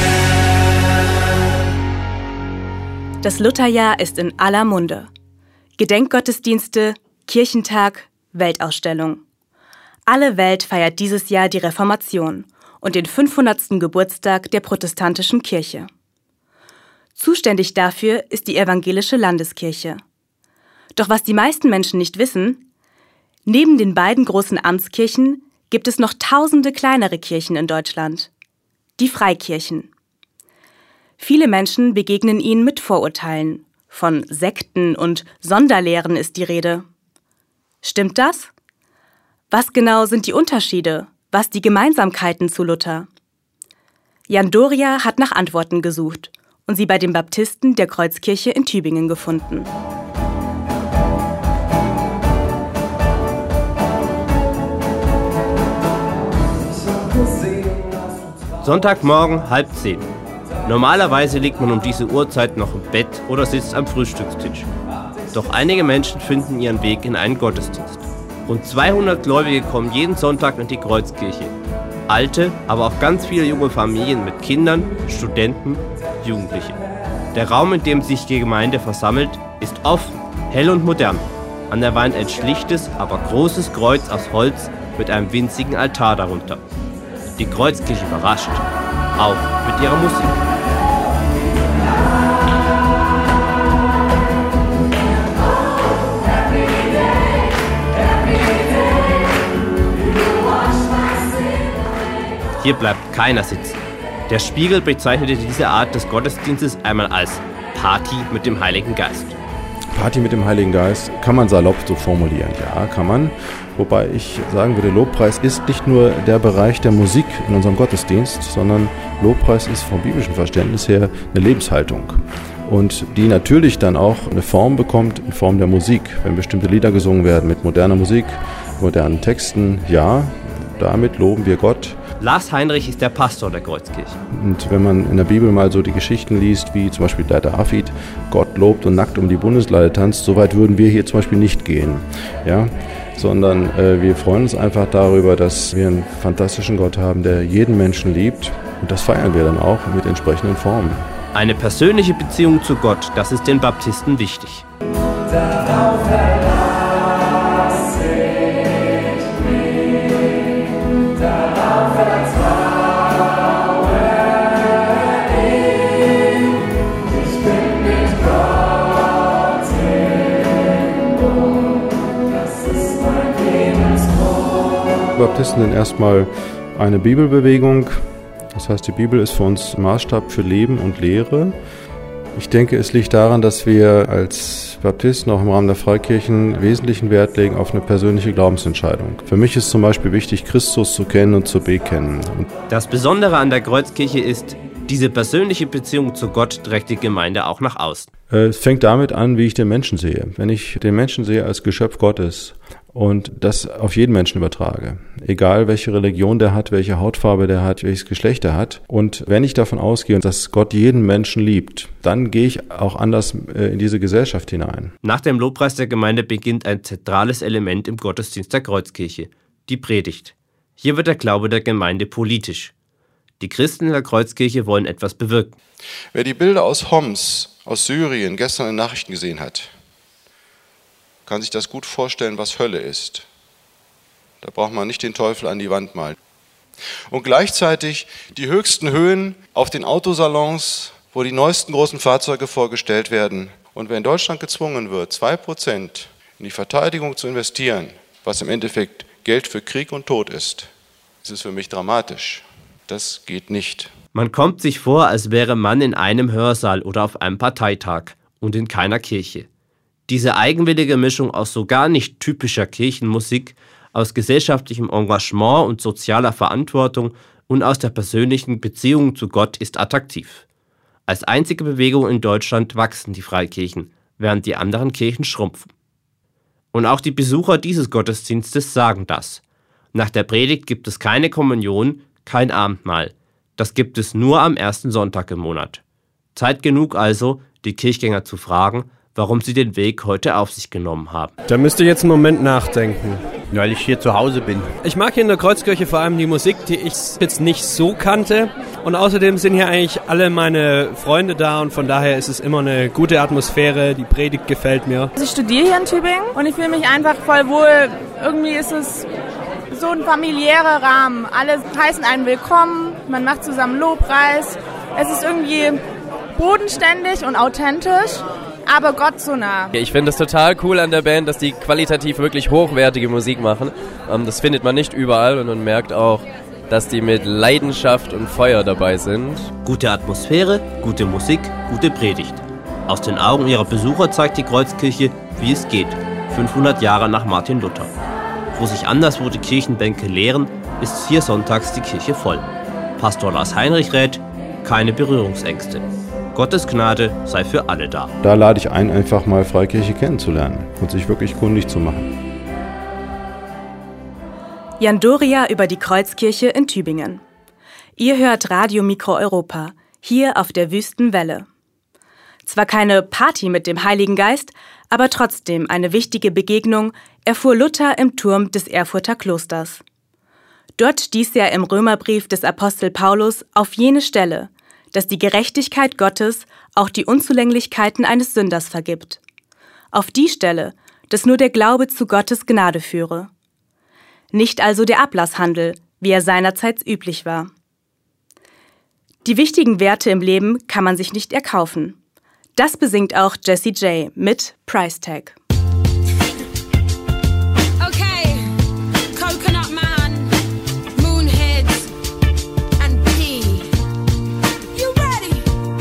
Q: stand.
E: Das Lutherjahr ist in aller Munde. Gedenkgottesdienste, Kirchentag, Weltausstellung. Alle Welt feiert dieses Jahr die Reformation und den 500. Geburtstag der protestantischen Kirche. Zuständig dafür ist die evangelische Landeskirche. Doch was die meisten Menschen nicht wissen, neben den beiden großen Amtskirchen gibt es noch tausende kleinere Kirchen in Deutschland. Die Freikirchen. Viele Menschen begegnen ihnen mit Vorurteilen. Von Sekten und Sonderlehren ist die Rede. Stimmt das? Was genau sind die Unterschiede? Was die Gemeinsamkeiten zu Luther? Jan Doria hat nach Antworten gesucht und sie bei den Baptisten der Kreuzkirche in Tübingen gefunden.
R: Sonntagmorgen 9:30. Normalerweise liegt man um diese Uhrzeit noch im Bett oder sitzt am Frühstückstisch. Doch einige Menschen finden ihren Weg in einen Gottesdienst. Rund 200 Gläubige kommen jeden Sonntag in die Kreuzkirche. Alte, aber auch ganz viele junge Familien mit Kindern, Studenten, Jugendliche. Der Raum, in dem sich die Gemeinde versammelt, ist offen, hell und modern. An der Wand ein schlichtes, aber großes Kreuz aus Holz mit einem winzigen Altar darunter. Die Kreuzkirche überrascht, auch mit ihrer Musik. Hier bleibt keiner sitzen. Der Spiegel bezeichnete diese Art des Gottesdienstes einmal als Party mit dem Heiligen Geist.
S: Party mit dem Heiligen Geist kann man salopp so formulieren, ja, kann man. Wobei ich sagen würde, Lobpreis ist nicht nur der Bereich der Musik in unserem Gottesdienst, sondern Lobpreis ist vom biblischen Verständnis her eine Lebenshaltung. Und die natürlich dann auch eine Form bekommt in Form der Musik. Wenn bestimmte Lieder gesungen werden mit moderner Musik, modernen Texten, ja, damit loben wir Gott.
R: Lars Heinrich ist der Pastor der Kreuzkirche.
S: Und wenn man in der Bibel mal so die Geschichten liest, wie zum Beispiel der David Gott lobt und nackt um die Bundeslade tanzt, so weit würden wir hier zum Beispiel nicht gehen. Ja? Sondern wir freuen uns einfach darüber, dass wir einen fantastischen Gott haben, der jeden Menschen liebt. Und das feiern wir dann auch mit entsprechenden Formen.
R: Eine persönliche Beziehung zu Gott, das ist den Baptisten wichtig.
S: Baptisten sind erstmal eine Bibelbewegung. Das heißt, die Bibel ist für uns Maßstab für Leben und Lehre. Ich denke, es liegt daran, dass wir als Baptisten auch im Rahmen der Freikirchen wesentlichen Wert legen auf eine persönliche Glaubensentscheidung. Für mich ist zum Beispiel wichtig, Christus zu kennen und zu bekennen.
R: Das Besondere an der Kreuzkirche ist, diese persönliche Beziehung zu Gott trägt die Gemeinde auch nach außen.
S: Es fängt damit an, wie ich den Menschen sehe. Wenn ich den Menschen sehe als Geschöpf Gottes und das auf jeden Menschen übertrage, egal welche Religion der hat, welche Hautfarbe der hat, welches Geschlecht er hat. Und wenn ich davon ausgehe, dass Gott jeden Menschen liebt, dann gehe ich auch anders in diese Gesellschaft hinein.
R: Nach dem Lobpreis der Gemeinde beginnt ein zentrales Element im Gottesdienst der Kreuzkirche, die Predigt. Hier wird der Glaube der Gemeinde politisch. Die Christen in der Kreuzkirche wollen etwas bewirken.
T: Wer die Bilder aus Homs, aus Syrien, gestern in den Nachrichten gesehen hat, kann sich das gut vorstellen, was Hölle ist. Da braucht man nicht den Teufel an die Wand malen. Und gleichzeitig die höchsten Höhen auf den Autosalons, wo die neuesten großen Fahrzeuge vorgestellt werden. Und wenn Deutschland gezwungen wird, 2% in die Verteidigung zu investieren, was im Endeffekt Geld für Krieg und Tod ist, ist es für mich dramatisch. Das geht nicht.
R: Man kommt sich vor, als wäre man in einem Hörsaal oder auf einem Parteitag und in keiner Kirche. Diese eigenwillige Mischung aus so gar nicht typischer Kirchenmusik, aus gesellschaftlichem Engagement und sozialer Verantwortung und aus der persönlichen Beziehung zu Gott ist attraktiv. Als einzige Bewegung in Deutschland wachsen die Freikirchen, während die anderen Kirchen schrumpfen. Und auch die Besucher dieses Gottesdienstes sagen das. Nach der Predigt gibt es keine Kommunion, kein Abendmahl. Das gibt es nur am ersten Sonntag im Monat. Zeit genug also, die Kirchgänger zu fragen, warum sie den Weg heute auf sich genommen haben.
U: Da müsste ich jetzt einen Moment nachdenken.
V: Weil ich hier zu Hause bin.
U: Ich mag hier in der Kreuzkirche vor allem die Musik, die ich jetzt nicht so kannte. Und außerdem sind hier eigentlich alle meine Freunde da und von daher ist es immer eine gute Atmosphäre. Die Predigt gefällt mir.
W: Ich studiere hier in Tübingen und ich fühle mich einfach voll wohl. Irgendwie ist es so ein familiärer Rahmen. Alle heißen einen willkommen, man macht zusammen Lobpreis. Es ist irgendwie bodenständig und authentisch. aber Gott so nah.
D: Ich finde es total cool an der Band, dass die qualitativ wirklich hochwertige Musik machen. Das findet man nicht überall und man merkt auch, dass die mit Leidenschaft und Feuer dabei sind.
R: Gute Atmosphäre, gute Musik, gute Predigt. Aus den Augen ihrer Besucher zeigt die Kreuzkirche, wie es geht, 500 Jahre nach Martin Luther. Wo sich anderswo die Kirchenbänke leeren, ist hier sonntags die Kirche voll. Pastor Lars Heinrich rät, keine Berührungsängste. Gottes Gnade sei für alle da.
S: Da lade ich ein, einfach mal Freikirche kennenzulernen und sich wirklich kundig zu machen.
E: Jan Doria über die Kreuzkirche in Tübingen. Ihr hört Radio Mikro Europa, hier auf der Wüstenwelle. Zwar keine Party mit dem Heiligen Geist, aber trotzdem eine wichtige Begegnung erfuhr Luther im Turm des Erfurter Klosters. Dort stieß er im Römerbrief des Apostel Paulus auf jene Stelle, dass die Gerechtigkeit Gottes auch die Unzulänglichkeiten eines Sünders vergibt. Auf die Stelle, dass nur der Glaube zu Gottes Gnade führe. Nicht also der Ablasshandel, wie er seinerzeit üblich war. Die wichtigen Werte im Leben kann man sich nicht erkaufen. Das besingt auch Jessie J mit Price Tag.
F: Okay, Coconut Man, Moonheads and P. You ready?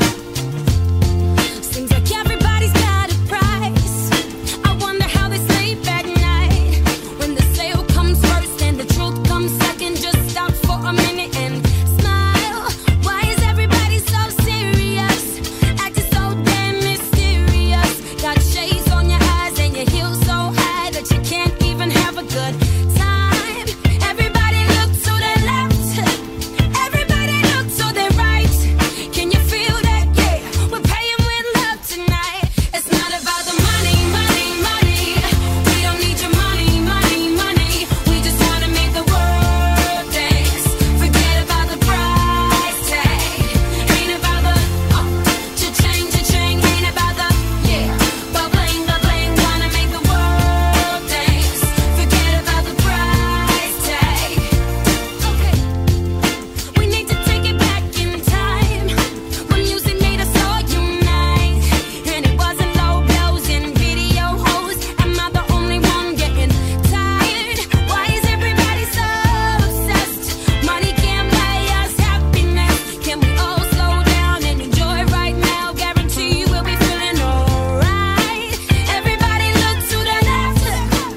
F: Seems like everybody's got a price. I wonder how they sleep at night. When the sale comes first and the truth comes second, just stop for a minute and smile. Why is everybody so serious? Acting so damn mysterious. Got shades on your eyes and your heels so high that you can't even have a good time. Everybody look to their left. Everybody look to their right. Can you feel that? Yeah, we're paying with love tonight. It's not about the money, money, money. We don't need your money, money, money. We just wanna make the world dance. Forget about the price tag. Ain't about the cha-ching, cha-ching. Ain't about the bubbling, bubbling. Wanna make the world dance. Forget about the price tag. Okay, we need to take it back in time. When music made us all unite, and it wasn't low blows and video hoes. Am I the only one getting tired? Why is everybody so obsessed? Money can't buy us happiness. Can we all slow down and enjoy right now? Guarantee you we'll be feeling alright. Everybody look to the left.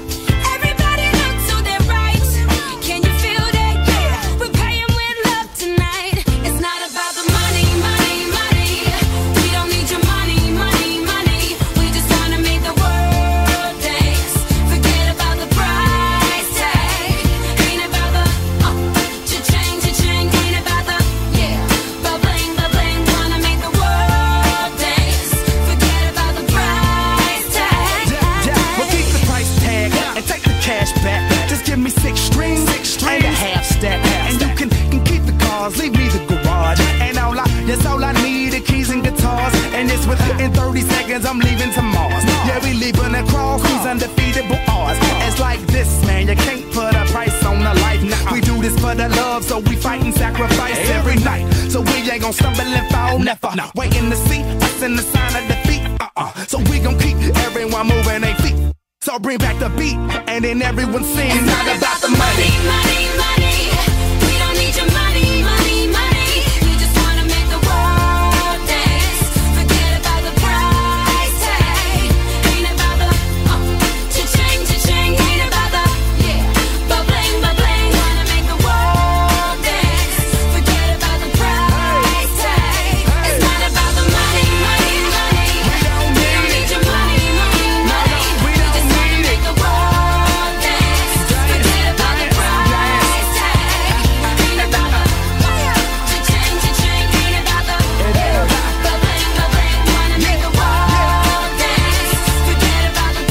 F: Everybody look to their right. Can you feel that? Yeah, we're paying with love tonight. It's not about the money, money, money. We don't need your money, money, money. We just wanna make the world dance. Forget about the price tag. Ain't about the cha-ching, cha-ching. Ain't about the bubbling, bubbling. Wanna make the world dance. Forget about the price tag.
I: Well, keep the price tag and take the cash back. Just give me six strings and a half stack. And you can keep the cars, leave me the garage. And that's all I need, the keys and guitars. And it's within 30 seconds, I'm leaving to Mars. Yeah, we leaving across these undefeatable odds. It's like this, man, you can't put a price on a life. Now we do this for the love, so we fight and sacrifice every night. So we ain't gon' stumble and fall, never. Waiting to see us in the sign of defeat. So we gon' keep everyone moving their feet. So bring back the beat, and then everyone sings.
F: It's not about the money, money, money. We don't need your money, money, money. We just wanna make the world dance. Forget about the price tag. Ain't about the cha-ching, cha-ching. Ain't about the bubbling, bubbling. Wanna make the world dance. Forget about the price tag. It's not about the money, money, money. We don't need your money, money, money. We just wanna make the world dance. Forget about the price tag. Ain't about the cha-ching, cha-ching. Ain't about the bubbling, bubbling. Wanna make the world dance. Forget about the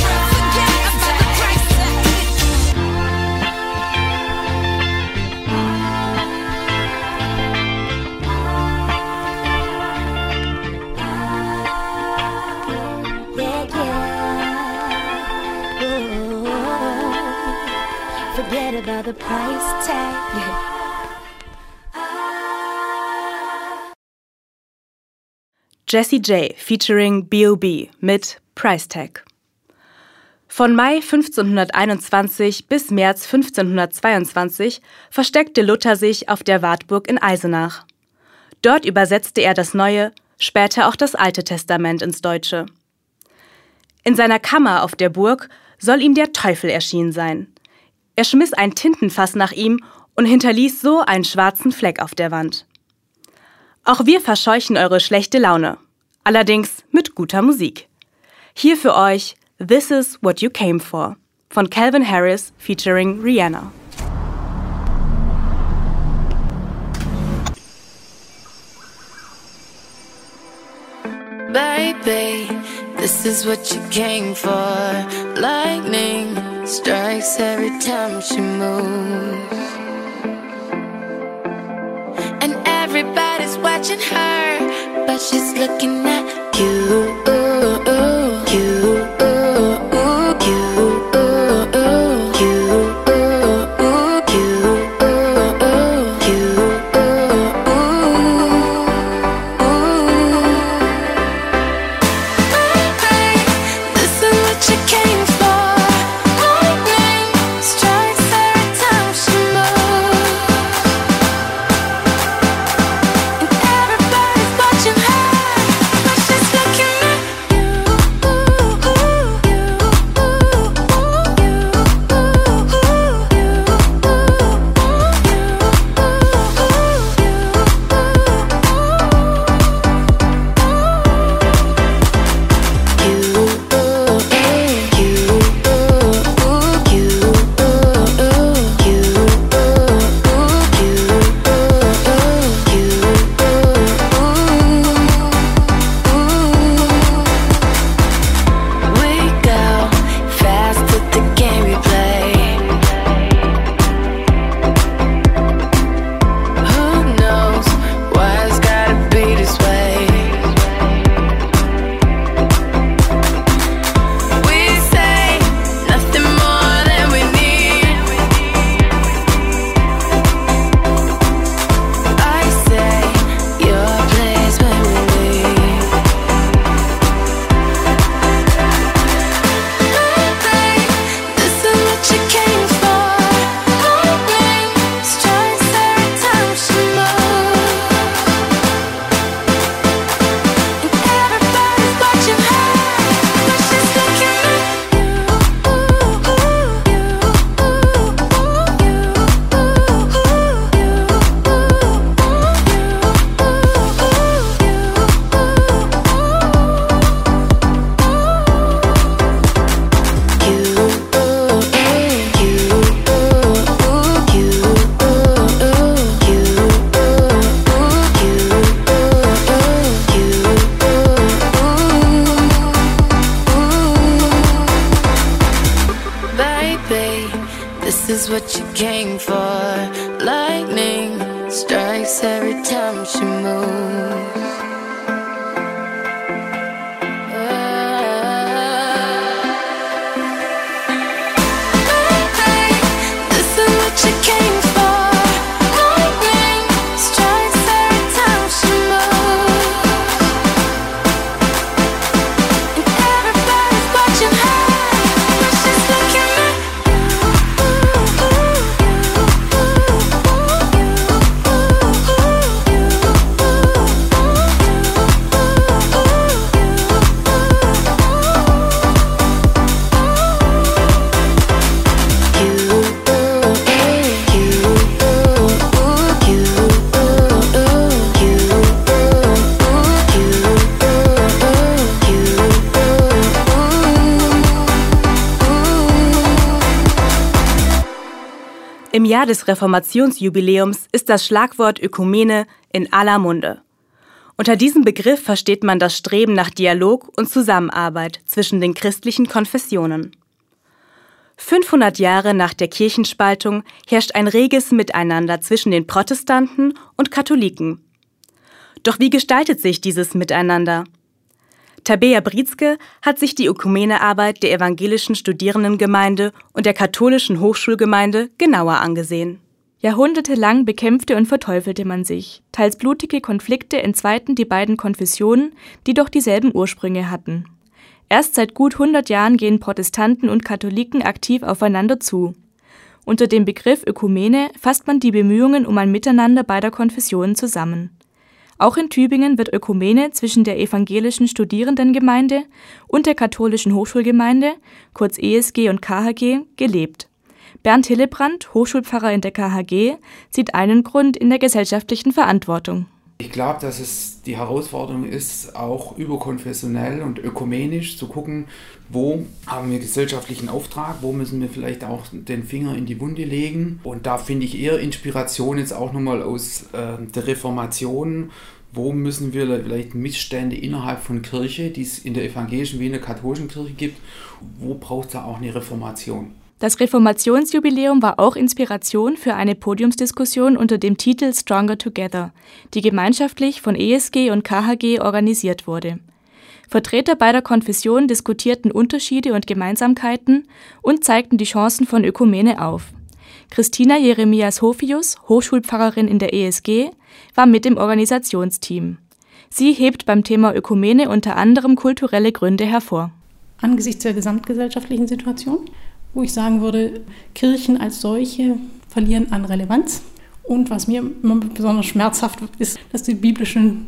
F: price tag.
V: Forget about the price tag.
E: Jessie J featuring B.O.B. mit Price Tag. Von Mai 1521 bis März 1522 versteckte Luther sich auf der Wartburg in Eisenach. Dort übersetzte er das Neue, später auch das Alte Testament ins Deutsche. In seiner Kammer auf der Burg soll ihm der Teufel erschienen sein. Er schmiss ein Tintenfass nach ihm und hinterließ so einen schwarzen Fleck auf der Wand. Auch wir verscheuchen eure schlechte Laune, allerdings mit guter Musik. Hier für euch This Is What You Came For von Calvin Harris featuring Rihanna.
G: Baby, this is what you came for. Lightning strikes every time she moves, and everybody's watching her, but she's looking at you. This is what you came for. Lightning strikes every time she moves. This is what you came for. Lightning strikes every time she moves. And everybody's watching her, but she's looking at
E: Im Jahr des Reformationsjubiläums ist das Schlagwort Ökumene in aller Munde. Unter diesem Begriff versteht man das Streben nach Dialog und Zusammenarbeit zwischen den christlichen Konfessionen. 500 Jahre nach der Kirchenspaltung herrscht ein reges Miteinander zwischen den Protestanten und Katholiken. Doch wie gestaltet sich dieses Miteinander? Tabea Brietzke hat sich die Ökumenearbeit der evangelischen Studierendengemeinde und der katholischen Hochschulgemeinde genauer angesehen. Jahrhundertelang bekämpfte und verteufelte man sich. Teils blutige Konflikte entzweiten die beiden Konfessionen, die doch dieselben Ursprünge hatten. Erst seit gut 100 Jahren gehen Protestanten und Katholiken aktiv aufeinander zu. Unter dem Begriff Ökumene fasst man die Bemühungen um ein Miteinander beider Konfessionen zusammen. Auch in Tübingen wird Ökumene zwischen der evangelischen Studierendengemeinde und der katholischen Hochschulgemeinde, kurz ESG und KHG, gelebt. Bernd Hillebrand, Hochschulpfarrer in der KHG, sieht einen Grund in der gesellschaftlichen Verantwortung.
H: Ich glaube, dass es die Herausforderung ist, auch überkonfessionell und ökumenisch zu gucken, wo haben wir gesellschaftlichen Auftrag, wo müssen wir vielleicht auch den Finger in die Wunde legen. Und da finde ich eher Inspiration jetzt auch nochmal aus der Reformation. Wo müssen wir vielleicht Missstände innerhalb von Kirche, die es in der evangelischen wie in der katholischen Kirche gibt, wo braucht es da auch eine Reformation?
E: Das Reformationsjubiläum war auch Inspiration für eine Podiumsdiskussion unter dem Titel Stronger Together, die gemeinschaftlich von ESG und KHG organisiert wurde. Vertreter beider Konfessionen diskutierten Unterschiede und Gemeinsamkeiten und zeigten die Chancen von Ökumene auf. Christina Jeremias-Hofius, Hochschulpfarrerin in der ESG, war mit im Organisationsteam. Sie hebt beim Thema Ökumene unter anderem kulturelle Gründe hervor.
K: Angesichts der gesamtgesellschaftlichen Situation, wo ich sagen würde, Kirchen als solche verlieren an Relevanz. Und was mir immer besonders schmerzhaft ist, dass das biblische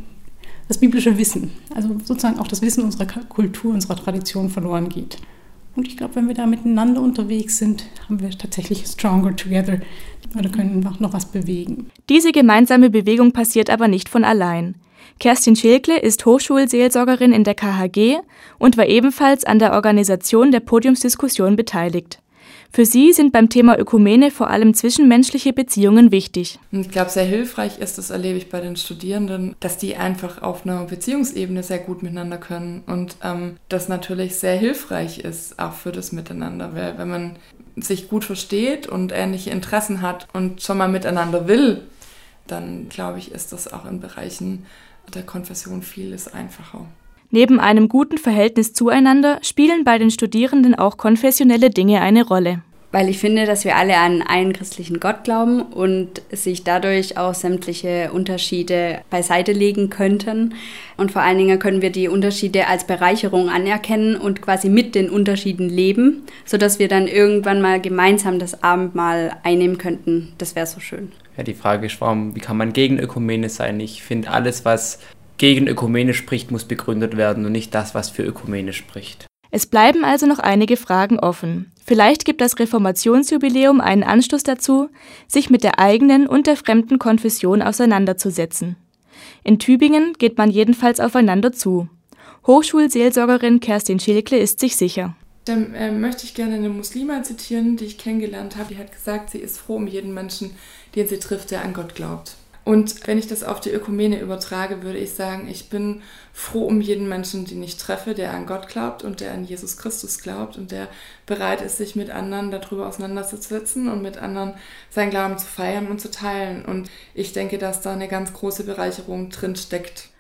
K: Wissen, also sozusagen auch das Wissen unserer Kultur, unserer Tradition verloren geht. Und ich glaube, wenn wir da miteinander unterwegs sind, haben wir tatsächlich Stronger Together oder können noch was bewegen.
E: Diese gemeinsame Bewegung passiert aber nicht von allein. Kerstin Schilkle ist Hochschulseelsorgerin in der KHG und war ebenfalls an der Organisation der Podiumsdiskussion beteiligt. Für sie sind beim Thema Ökumene vor allem zwischenmenschliche Beziehungen wichtig.
M: Ich glaube, sehr hilfreich ist, das erlebe ich bei den Studierenden, dass die einfach auf einer Beziehungsebene sehr gut miteinander können und das natürlich sehr hilfreich ist, auch für das Miteinander, weil wenn man sich gut versteht und ähnliche Interessen hat und schon mal miteinander will, dann glaube ich, ist das auch in Bereichen der Konfession vieles einfacher.
E: Neben einem guten Verhältnis zueinander spielen bei den Studierenden auch konfessionelle Dinge eine Rolle.
X: Weil ich finde, dass wir alle an einen christlichen Gott glauben und sich dadurch auch sämtliche Unterschiede beiseite legen könnten. Und vor allen Dingen können wir die Unterschiede als Bereicherung anerkennen und quasi mit den Unterschieden leben, sodass wir dann irgendwann mal gemeinsam das Abendmahl einnehmen könnten. Das wäre so schön.
Y: Ja, die Frage ist, wie kann man gegen Ökumene sein? Ich finde, alles, was gegen Ökumene spricht, muss begründet werden und nicht das, was für Ökumene spricht.
E: Es bleiben also noch einige Fragen offen. Vielleicht gibt das Reformationsjubiläum einen Anstoß dazu, sich mit der eigenen und der fremden Konfession auseinanderzusetzen. In Tübingen geht man jedenfalls aufeinander zu. Hochschulseelsorgerin Kerstin Schilkle ist sich sicher.
M: Dann möchte ich gerne eine Muslima zitieren, die ich kennengelernt habe. Die hat gesagt, sie ist froh um jeden Menschen, den sie trifft, der an Gott glaubt. Und wenn ich das auf die Ökumene übertrage, würde ich sagen, ich bin froh um jeden Menschen, den ich treffe, der an Gott glaubt und der an Jesus Christus glaubt und der bereit ist, sich mit anderen darüber auseinanderzusetzen und mit anderen seinen Glauben zu feiern und zu teilen. Und ich denke, dass da eine ganz große Bereicherung drin steckt.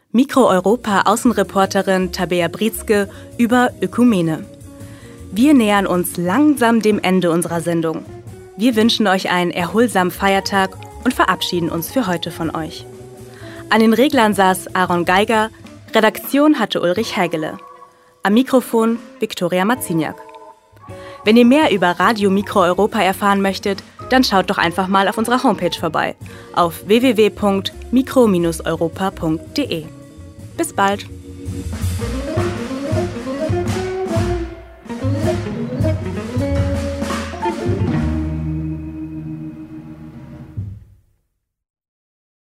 E: Mikro-Europa-Außenreporterin Tabea Brietzke über Ökumene. Wir nähern uns langsam dem Ende unserer Sendung. Wir wünschen euch einen erholsamen Feiertag und verabschieden uns für heute von euch. An den Reglern saß Aaron Geiger, Redaktion hatte Ulrich Hägele. Am Mikrofon Viktoria Maziniak. Wenn ihr mehr über Radio Mikro Europa erfahren möchtet, dann schaut doch einfach mal auf unserer Homepage vorbei auf www.mikro-europa.de. Bis bald!